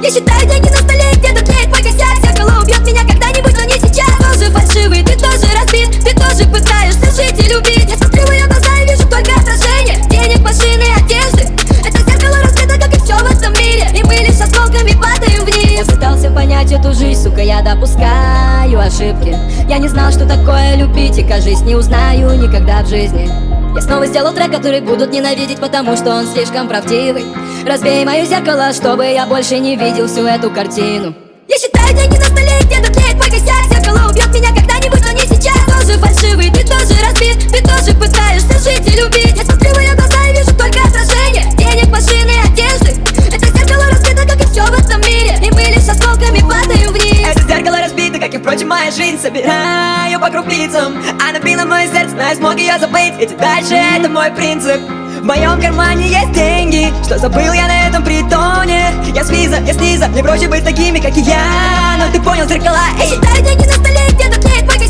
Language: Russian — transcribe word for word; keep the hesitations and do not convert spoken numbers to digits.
Я считаю деньги на столе, где-то тлеет мой косяк. Зеркало убьет меня когда-нибудь, но не сейчас. Тоже фальшивый, ты тоже разбит, ты тоже пытаешься жить и любить. Я смотрю в ее глаза и вижу только отражение денег, машины, одежды. Это зеркало разбито, как и все в этом мире, и мы лишь осколками падаем вниз. Я пытался понять эту жизнь, сука, я допускаю ошибки. Я не знал, что такое любить, и, кажись, не узнаю никогда в жизни. Я снова сделал трек, который будут ненавидеть, потому что он слишком правдивый. Разбей мое зеркало, чтобы я больше не видел всю эту картину. Я считаю деньги на столе, где-то тлеет мой косяк. Зеркало убьет меня когда-нибудь, но не сейчас. Тоже фальшивый, ты тоже разбит, ты тоже пытаешься жить и любить. Я смотрю в ее глаза и вижу только отражение денег, машины, одежды. Это зеркало разбито, как и все в этом мире, и мы лишь осколками падаем вниз. Это зеркало разбито, как и, впрочем, моя жизнь. Собираю по крупицам, она била мое сердце, но я смог ее забыть. Идти дальше, это мой принцип. В моем кармане есть деньги, что забыл я на этом притоне. Я снизу, я снизу, мне проще быть такими, как и я. Но ты понял, зеркала, эй. Я считаю деньги на столе, где-то тлеет мой